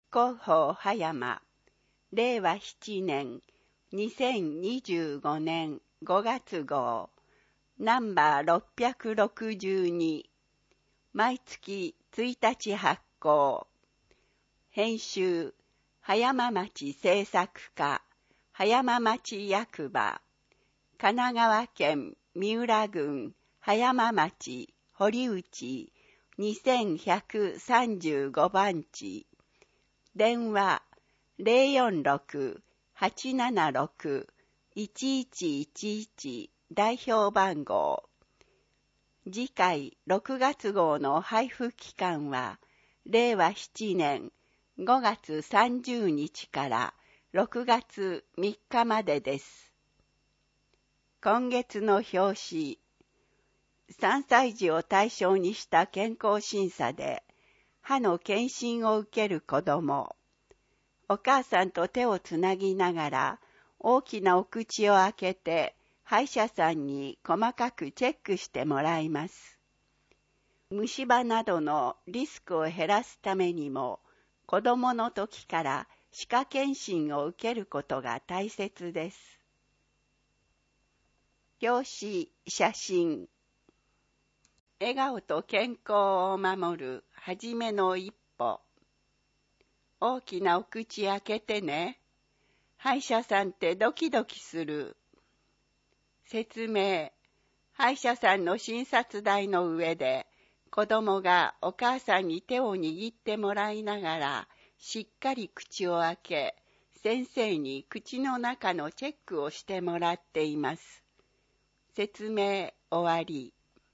広報葉山、令和7年、2025年5月号、ナンバー662、毎月1日発行。編集、葉山町製作課、葉山町役場、神奈川県三浦郡葉山町堀内2135番地。電話 046-876-1111 代表番号。次回6月号の配布期間は令和7年5月30日から6月3日までです。今月の表紙、3歳児を対象にした健康審査で歯の検診を受ける子供。お母さんと手をつなぎながら大きなお口を開けて歯医者さんに細かくチェックしてもらいます。虫歯などのリスクを減らすためにも子供の時から歯科検診を受けることが大切です。表紙、写真。笑顔と健康を守るはじめの一歩。大きなお口開けてね。歯医者さんってドキドキする。説明。歯医者さんの診察台の上で子供がお母さんに手を握ってもらいながらしっかり口を開け、先生に口の中のチェックをしてもらっています。説明終わり。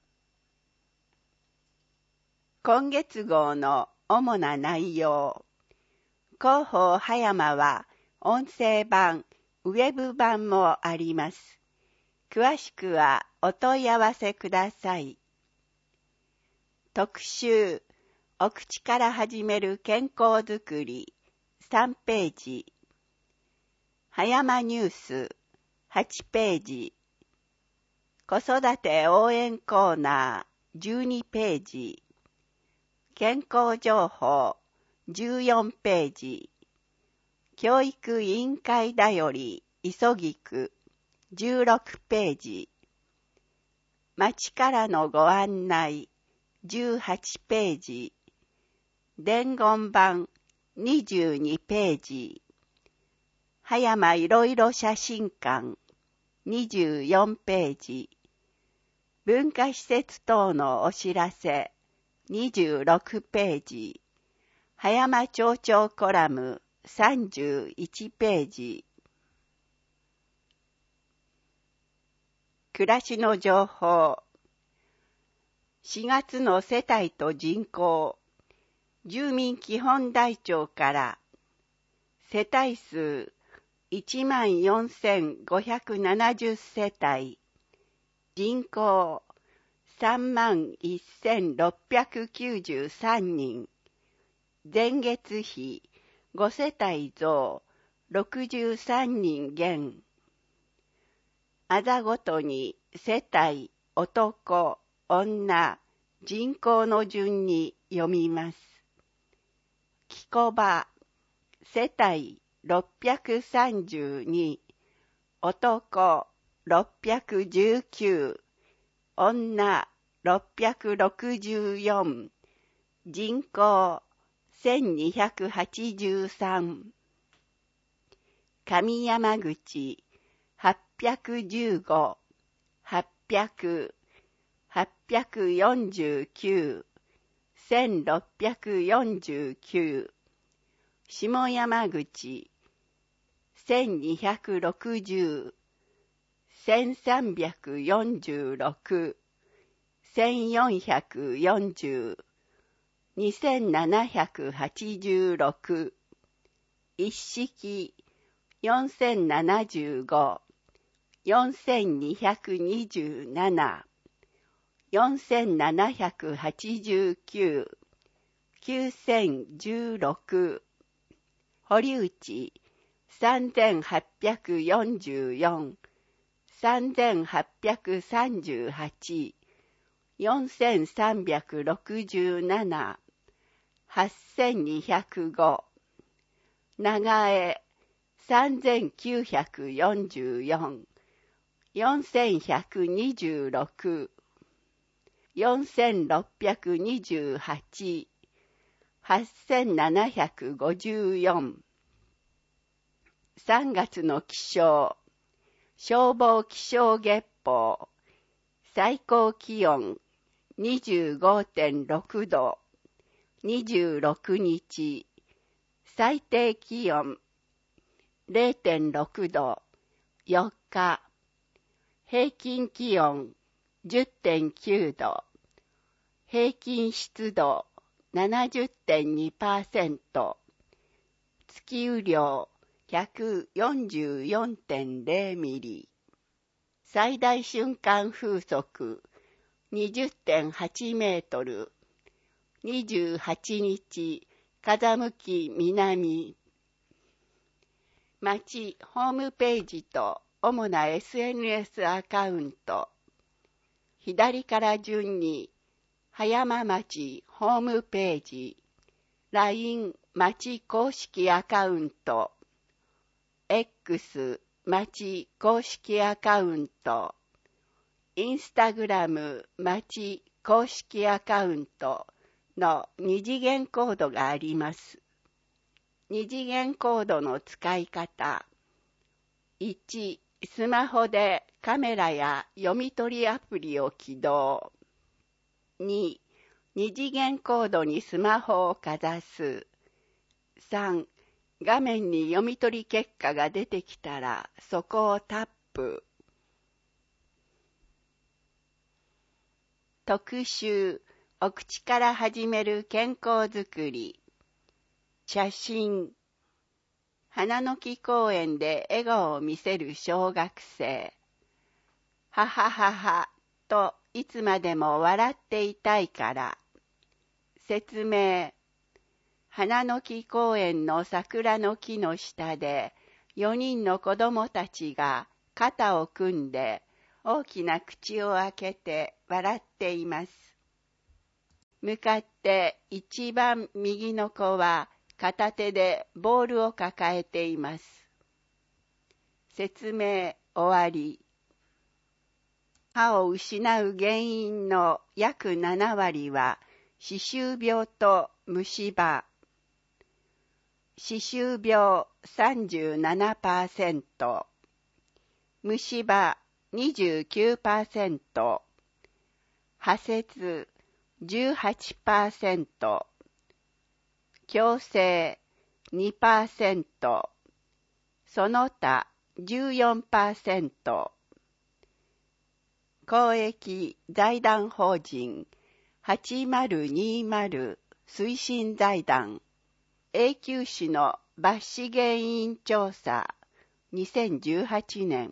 今月号の主な内容。広報葉山は音声版、ウェブ版もあります。詳しくはお問い合わせください。特集、お口から始める健康づくり、3ページ。葉山ニュース、8ページ。子育て応援コーナー、12ページ。健康情報、14ページ。教育委員会だより急ぎく、16ページ。町からのご案内、18ページ。伝言版、22ページ。葉山いろいろ写真館、24ページ。文化施設等のお知らせ、26ページ。葉山町長コラム、31ページ。暮らしの情報。4月の世帯と人口。住民基本台帳から世帯数 14,570 世帯。人口 31,693 人。前月比5世帯増63人減。あざごとに世帯、男、女、人口の順に読みます。きこば、世帯632、男619、女664、人口1283。上山口815、800、849、1649。下山口1260、1346、1440、2786。一式4075、4227、4789、9016。堀内3844、3838、4367、8205。 長江3944、4126、4628、8754。3月の気象、消防気象月報、最高気温 25.6 度、26日、最低気温 0.6 度、4日、平均気温 10.9 度、平均湿度 70.2%、月雨量 144.0 ミリ、最大瞬間風速 20.8 メートル、28日、風向き南。町ホームページと主な SNS アカウント。左から順に、葉山町ホームページ、LINE 町公式アカウント、X 町公式アカウント、Instagram 町公式アカウントの二次元コードがあります。二次元コードの使い方。1、スマホでカメラや読み取りアプリを起動。2、二次元コードにスマホをかざす。3、画面に読み取り結果が出てきたら、そこをタップ。特集、お口から始める健康づくり。写真。花の木公園で笑顔を見せる小学生。ははははといつまでも笑っていたいから。説明。花の木公園の桜の木の下で4人の子供たちが肩を組んで大きな口を開けて笑っています。向かって一番右の子は片手でボールを抱えています。説明終わり。歯を失う原因の約7割は歯周病と虫歯。歯周病 37%、虫歯 29%、歯節 18%、矯正 2%、その他 14%、公益財団法人8020推進財団永久歯の抜歯原因調査2018年。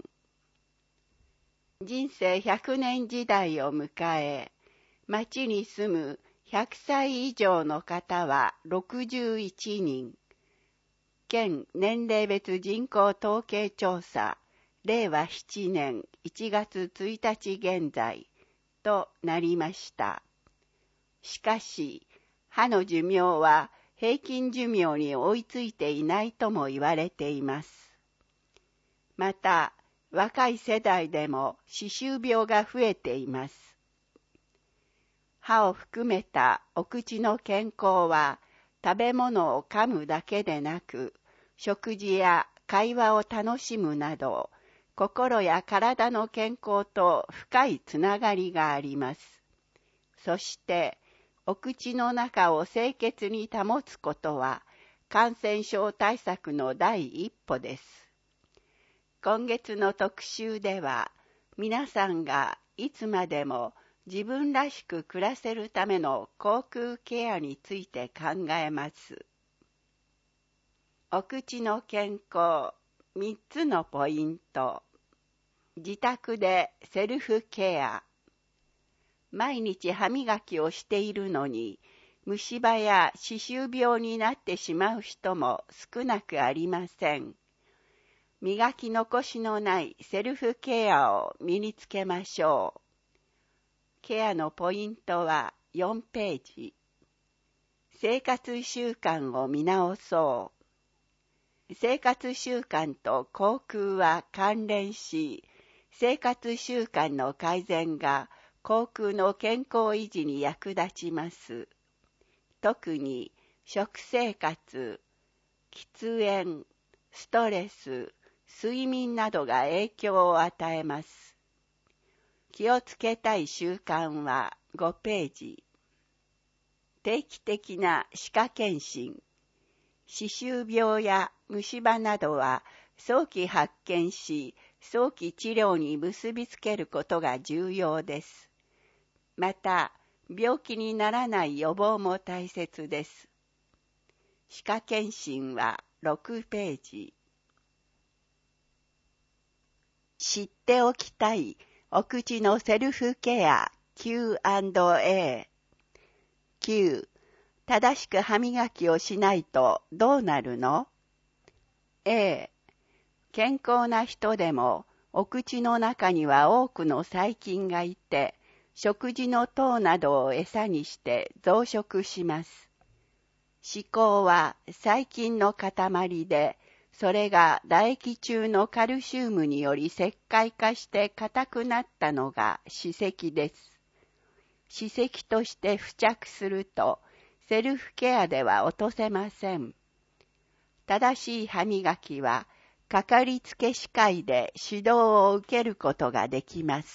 人生100年時代を迎え、町に住む100歳以上の方は61人。県年齢別人口統計調査令和7年1月1日現在となりました。しかし、歯の寿命は平均寿命に追いついていないとも言われています。また、若い世代でも歯周病が増えています。歯を含めたお口の健康は、食べ物を噛むだけでなく、食事や会話を楽しむなど、心や体の健康と深いつながりがあります。そして、お口の中を清潔に保つことは、感染症対策の第一歩です。今月の特集では、皆さんがいつまでも自分らしく暮らせるための口腔ケアについて考えます。お口の健康3つのポイント。自宅でセルフケア。毎日歯磨きをしているのに、虫歯や歯周病になってしまう人も少なくありません。磨き残しのないセルフケアを身につけましょう。ケアのポイントは4ページ。生活習慣を見直そう。 生活習慣と航空は関連し、生活習慣の改善が航空の健康維持に役立ちます。特に食生活、喫煙、ストレス、睡眠などが影響を与えます。気をつけたい習慣は5ページ。定期的な歯科検診。歯周病や虫歯などは早期発見し、早期治療に結びつけることが重要です。また、病気にならない予防も大切です。歯科検診は6ページ。知っておきたいお口のセルフケア Q&A。 Q、正しく歯磨きをしないとどうなるの？ A、健康な人でもお口の中には多くの細菌がいて、食事の糖などを餌にして増殖します。歯垢は細菌の塊で、それが唾液中のカルシウムにより石灰化して硬くなったのが歯石です。歯石として付着すると、セルフケアでは落とせません。正しい歯磨きは、かかりつけ歯科医で指導を受けることができます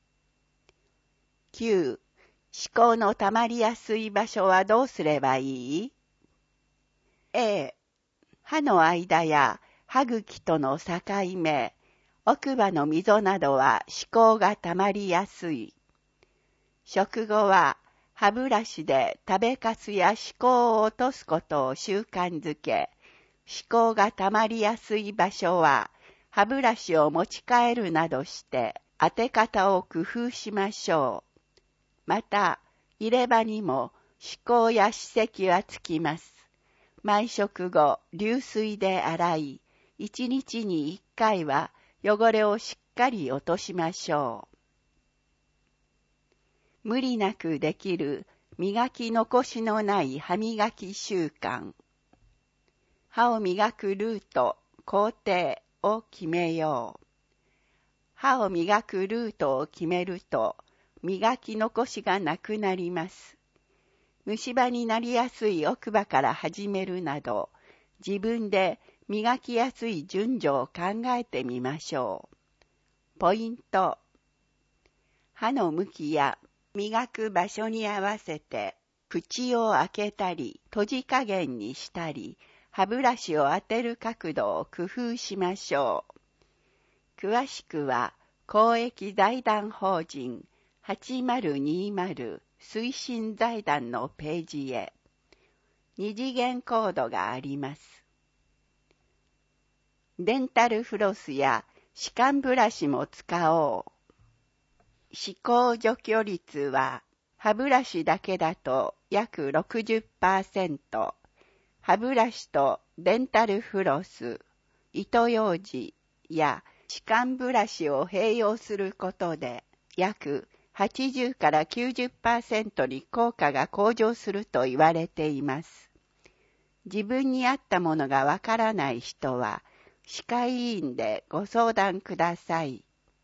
。9、歯垢のたまりやすい場所はどうすればいい？ A、歯の間や歯茎との境目、奥歯の溝などは歯垢がたまりやすい。食後は歯ブラシで食べかすや歯垢を落とすことを習慣づけ、歯垢がたまりやすい場所は歯ブラシを持ち替えるなどして当て方を工夫しましょう。また、入れ歯にも歯垢や歯石はつきます。毎食後、流水で洗い、1日に1回は汚れをしっかり落としましょう。無理なくできる磨き残しのない歯磨き習慣。歯を磨くルート、工程を決めよう。歯を磨くルートを決めると、磨き残しがなくなります。虫歯になりやすい奥歯から始めるなど、自分で磨きやすい順序を考えてみましょう。ポイント。歯の向きや磨く場所に合わせて、口を開けたり、閉じ加減にしたり、歯ブラシを当てる角度を工夫しましょう。詳しくは、公益財団法人8020推進財団のページへ。二次元コードがあります。デンタルフロスや歯間ブラシも使おう。歯垢除去率は歯ブラシだけだと約 60%、歯ブラシとデンタルフロス、糸ようじや歯間ブラシを併用することで約80から 90% に効果が向上すると言われています。自分に合ったものがわからない人は歯科医院でご相談ください。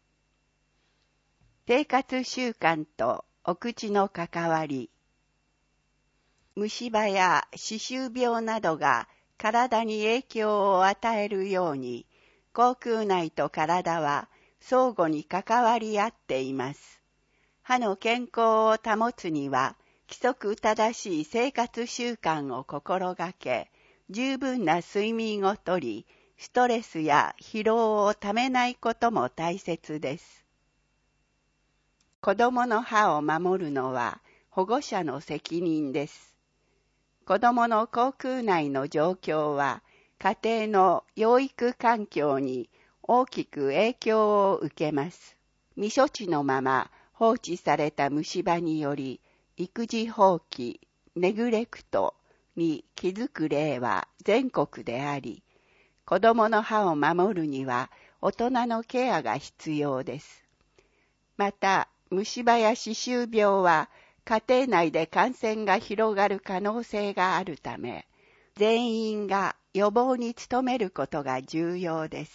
生活習慣とお口の関わり。虫歯や歯周病などが体に影響を与えるように、口腔内と体は相互に関わり合っています。歯の健康を保つには、規則正しい生活習慣を心がけ、十分な睡眠をとり、ストレスや疲労をためないことも大切です。子供の歯を守るのは保護者の責任です。子供の口腔内の状況は、家庭の養育環境に大きく影響を受けます。未処置のまま放置された虫歯により、育児放棄、ネグレクトに気づく例は全国であり、子供の歯を守るには大人のケアが必要です。また、虫歯や歯周病は家庭内で感染が広がる可能性があるため、全員が予防に努めることが重要です。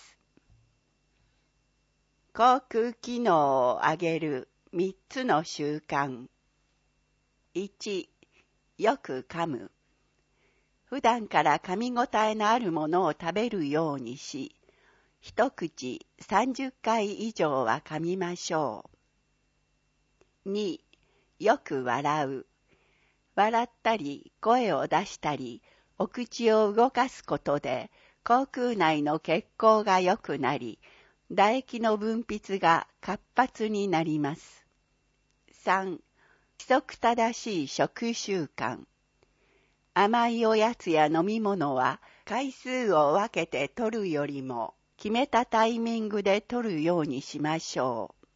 口腔機能を上げる3つの習慣。1、よく噛む。普段から噛み応えのあるものを食べるようにし、一口30回以上は噛みましょう。2、よく笑う。笑ったり声を出したり、お口を動かすことで、口腔内の血行が良くなり、唾液の分泌が活発になります。3、規則正しい食習慣。甘いおやつや飲み物は回数を分けて取るよりも決めたタイミングで取るようにしましょう。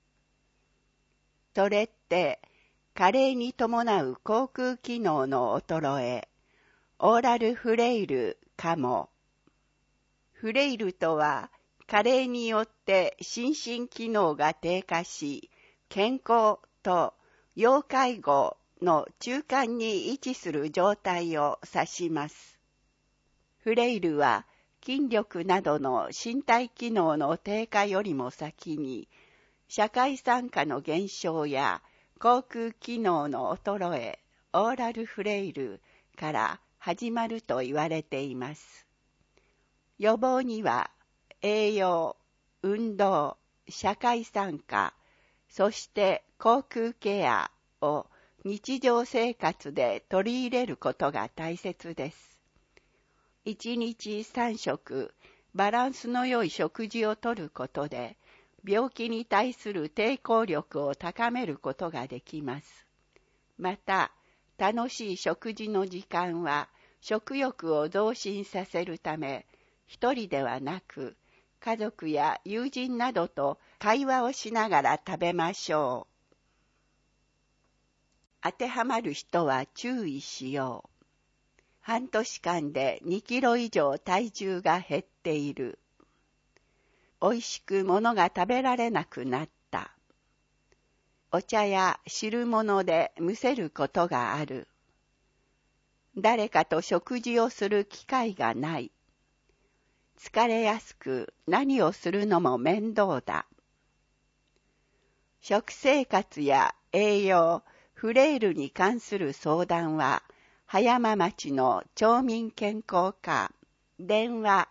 それって加齢に伴う口腔機能の衰え、オーラルフレイルかも。フレイルとは加齢によって心身機能が低下し、健康と要介護の中間に位置する状態を指します。フレイルは筋力などの身体機能の低下よりも先に、社会参加の減少や口腔機能の衰え、オーラルフレイルから始まると言われています。予防には栄養、運動、社会参加、そして口腔ケアを日常生活で取り入れることが大切です。1日3食、バランスの良い食事をとることで、病気に対する抵抗力を高めることができます。また、楽しい食事の時間は食欲を増進させるため、一人ではなく、家族や友人などと会話をしながら食べましょう。当てはまる人は注意しよう。半年間で2キロ以上体重が減っている。おいしくものが食べられなくなった。お茶や汁物でむせることがある。誰かと食事をする機会がない。疲れやすく何をするのも面倒だ。食生活や栄養、フレイルに関する相談は、葉山町の町民健康課、電話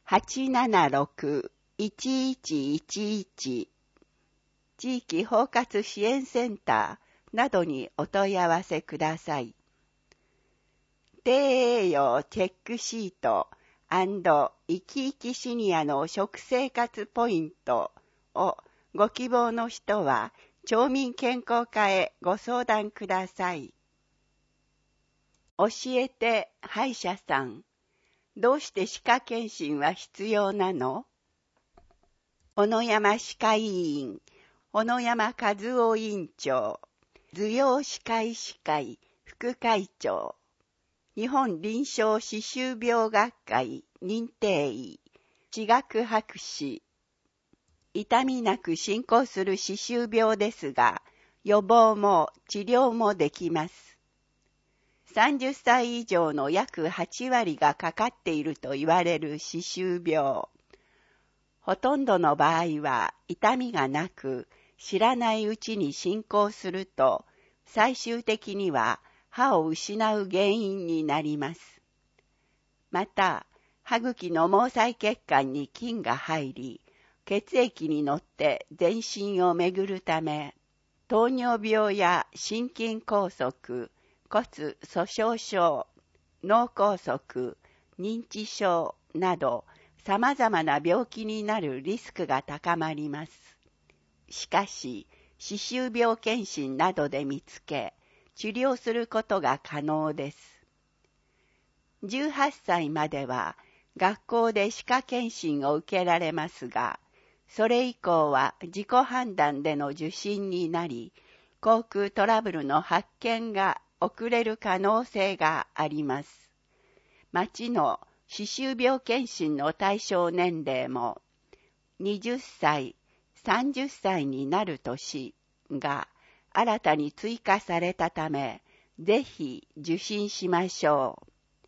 876-1111、地域包括支援センターなどにお問い合わせください。低栄養チェックシート&生き生きシニアの食生活ポイントをご希望の人は、町民健康課へご相談ください。教えて歯医者さん。どうして歯科検診は必要なの？小野山歯科医院、小野山和夫院長、頭陽歯科医師会副会長、日本臨床歯周病学会認定医、歯学博士。痛みなく進行する歯周病ですが、予防も治療もできます。30歳以上の約8割がかかっていると言われる歯周病。ほとんどの場合は痛みがなく、知らないうちに進行すると、最終的には歯を失う原因になります。また、歯茎の毛細血管に菌が入り、血液に乗って全身を巡るため、糖尿病や心筋梗塞、骨粗鬆症、脳梗塞、認知症など様々な病気になるリスクが高まります。しかし、歯周病検診などで見つけ、治療することが可能です。18歳までは学校で歯科検診を受けられますが、それ以降は自己判断での受診になり、口腔トラブルの発見が遅れる可能性があります。町の歯周病検診の対象年齢も20歳、30歳になる年が新たに追加されたため、ぜひ受診しましょう。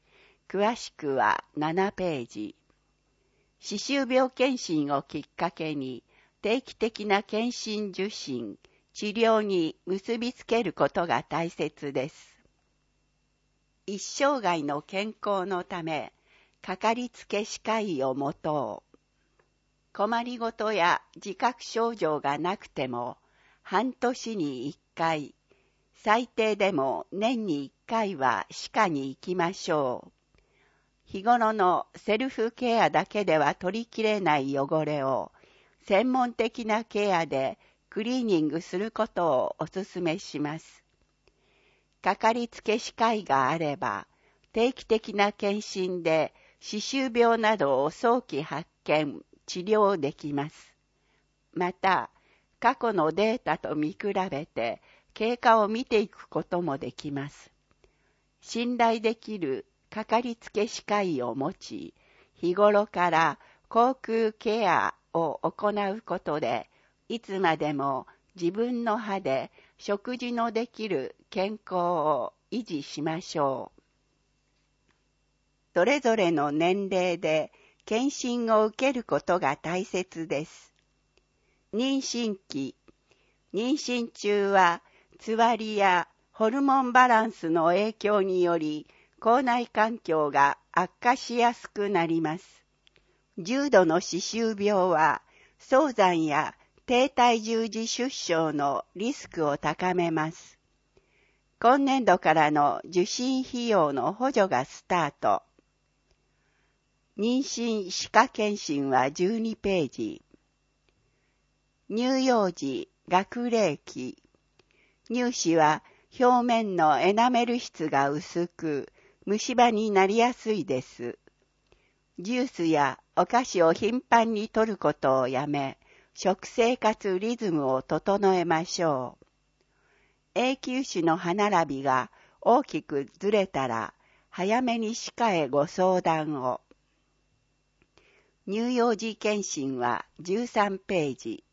詳しくは7ページ。歯周病検診をきっかけに定期的な検診受診、治療に結びつけることが大切です。一生涯の健康のため、かかりつけ歯科医を持とう。困りごとや自覚症状がなくても、半年に1回、最低でも年に1回は歯科に行きましょう。日頃のセルフケアだけでは取りきれない汚れを、専門的なケアでクリーニングすることをお勧めします。かかりつけ歯科医があれば、定期的な検診で歯周病などを早期発見、治療できます。また、過去のデータと見比べて経過を見ていくこともできます。信頼できるかかりつけ歯科医を持ち、日頃から口腔ケアを行うことで、いつまでも自分の歯で食事のできる健康を維持しましょう。それぞれの年齢で検診を受けることが大切です。妊娠期、妊娠中はつわりやホルモンバランスの影響により口内環境が悪化しやすくなります。重度の歯周病は早産や低体重児出生のリスクを高めます。今年度からの受診費用の補助がスタート。妊娠歯科検診は12ページ。乳幼児、学齢期。乳歯は表面のエナメル質が薄く、虫歯になりやすいです。ジュースやお菓子を頻繁に摂ることをやめ、食生活リズムを整えましょう。永久歯の歯並びが大きくずれたら、早めに歯科へご相談を。乳幼児検診は13ページ。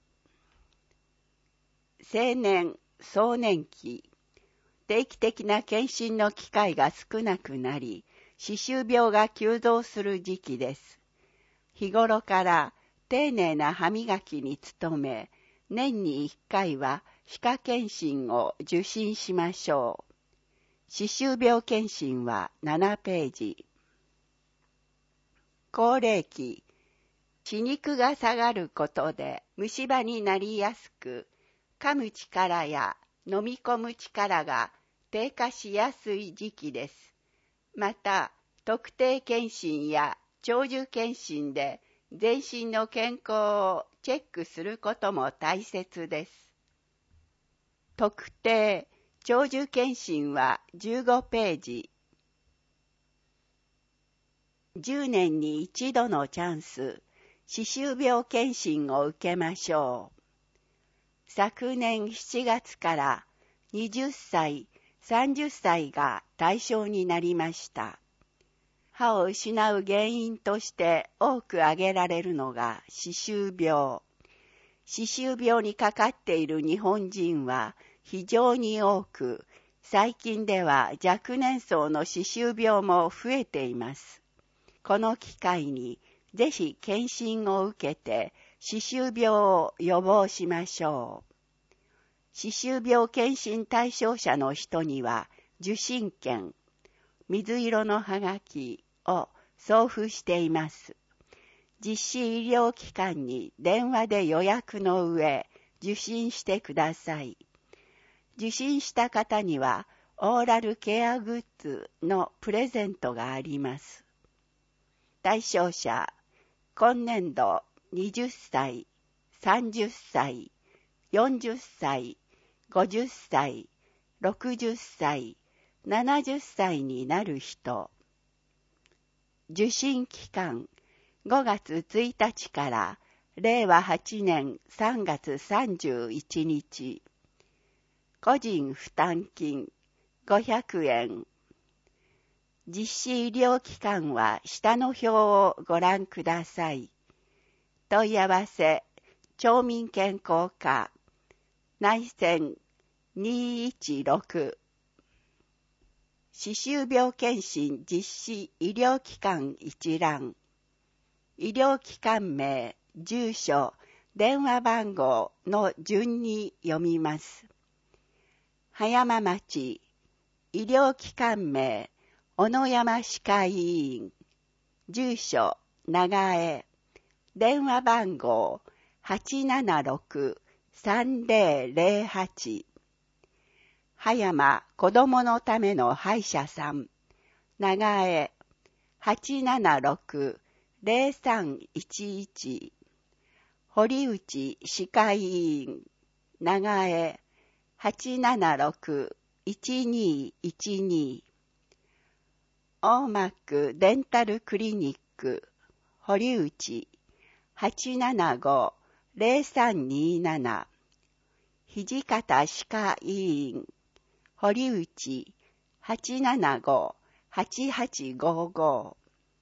青年、壮年期。定期的な検診の機会が少なくなり、歯周病が急増する時期です。日頃から丁寧な歯磨きに努め、年に1回は歯科検診を受診しましょう。歯周病検診は7ページ。高齢期。歯肉が下がることで虫歯になりやすく、噛む力や飲み込む力が低下しやすい時期です。また、特定検診や長寿検診で全身の健康をチェックすることも大切です。特定長寿検診は15ページ。10年に一度のチャンス、歯周病検診を受けましょう。昨年7月から20歳、30歳が対象になりました。歯を失う原因として多く挙げられるのが歯周病。歯周病にかかっている日本人は非常に多く、最近では若年層の歯周病も増えています。この機会にぜひ検診を受けて歯周病を予防しましょう。歯周病検診対象者の人には受診券、水色のはがきを送付しています。実施医療機関に電話で予約の上、受診してください。受診した方にはオーラルケアグッズのプレゼントがあります。対象者、今年度20歳、30歳、40歳、50歳、60歳、70歳になる人。受診期間、5月1日から令和8年3月31日。個人負担金500円。実施医療機関は下の表をご覧ください。問い合わせ、町民健康課、内線216 歯周病検診実施医療機関一覧。医療機関名、住所、電話番号の順に読みます。葉山町、医療機関名、小野山歯科医院。住所、長江。電話番号、876-3008。葉山子供のための歯医者さん。長江。876-0311。堀内歯科医院。長江。876-1212。オーマックデンタルクリニック。堀内。875-0327。土方歯科医院。堀内。875-8855。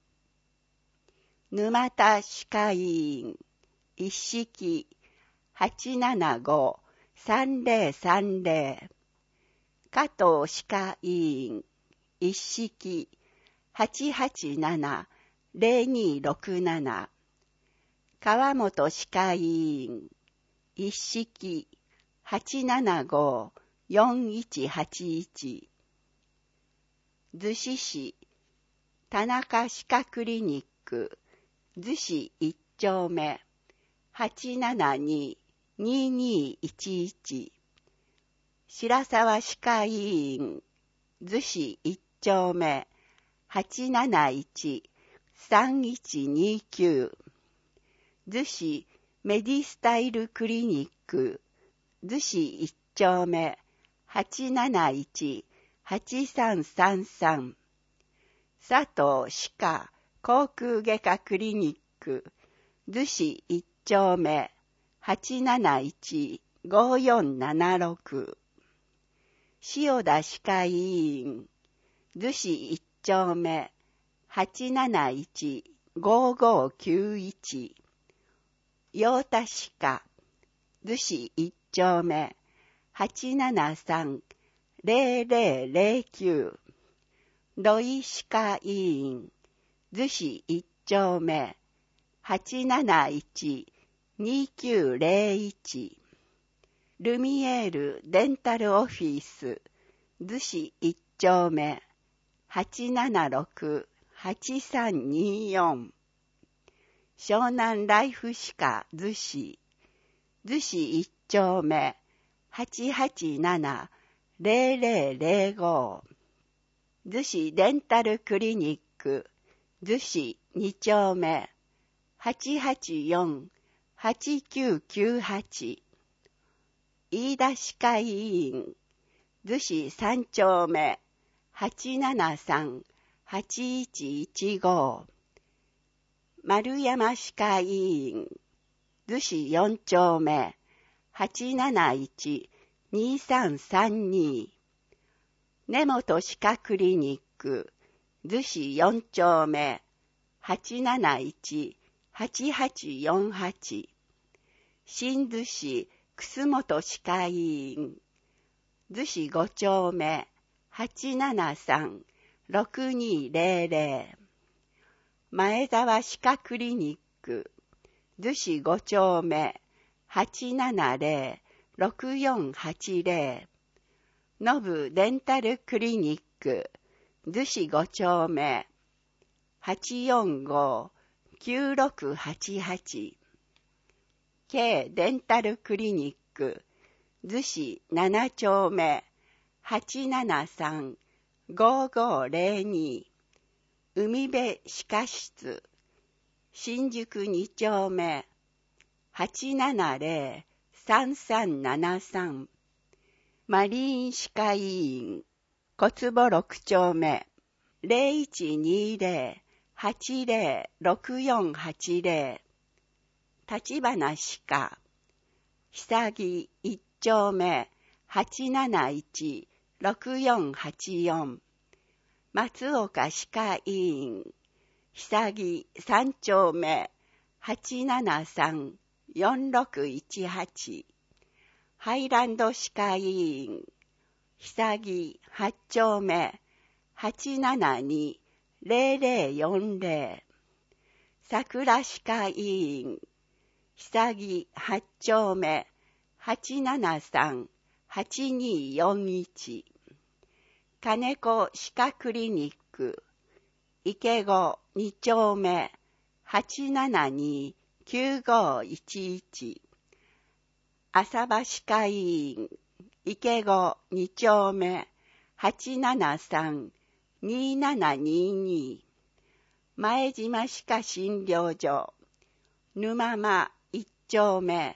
沼田歯科医院。一式。875-3030。加藤歯科医院。一式。887-0267。川本歯科医院。一式。875-4181。逗子市。田中歯科クリニック。逗子一丁目。872-2211。白沢歯科医院。逗子一丁目。871-3129。逗子メディスタイルクリニック。逗子一丁目。871-8333。佐藤歯科口腔外科クリニック。逗子一丁目。871-5476。塩田歯科医院。逗子一丁目。871-5591。陽田歯科。逗子一丁目。873-0009。土井歯科医院。逗子一丁目。871-2901。ルミエールデンタルオフィス。逗子一丁目。876-8324。湘南ライフ歯科逗子。逗子一丁目。887-0005。逗子デンタルクリニック。逗子二丁目。884-8998。飯田歯科医院。逗子三丁目。873-8115。丸山歯科医院。逗子四丁目。871-2332。根本歯科クリニック。逗子四丁目。871-8848。新逗子楠本歯科医院。逗子五丁目。873-6200。前沢歯科クリニック。逗子五丁目。870-6480。ノブデンタルクリニック。逗子五丁目。845-9688。K デンタルクリニック。逗子七丁目。873-5502。海辺歯科室。新宿二丁目。870-3373。マリーン歯科医院。小坪六丁目。0120-80-6480。立花歯科。久木一丁目。871-6484。松岡歯科医院。久木三丁目。873-4618。ハイランド歯科医院。久木八丁目。 872-0040。桜歯科医院久木8丁目 873-8241。金子歯科クリニック池子2丁目 872-9511。浅場歯科医院池子2丁目 873-2722。前島歯科診療所沼間1丁目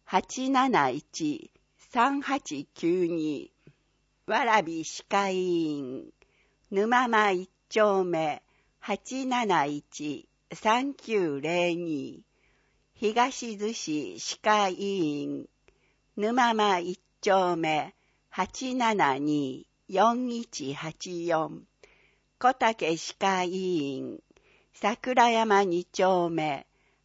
871-3892。わらび歯科医院沼間1丁目 871-3902。東逗子歯科医院沼間1丁目 872-4184。小竹歯科医院桜山2丁目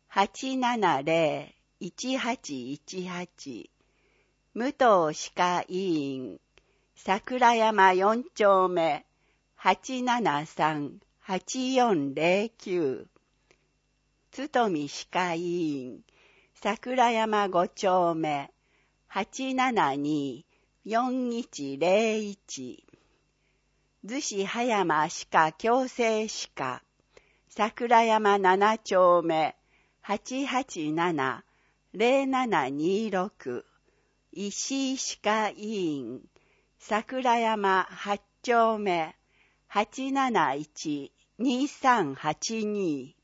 870-1818。武藤歯科医院桜山4丁目 873-8409。堤歯科医院桜山5丁目 872-4101。逗子葉山歯科矯正歯科桜山7丁目 887-0726。石井歯科医院桜山8丁目 871-2382。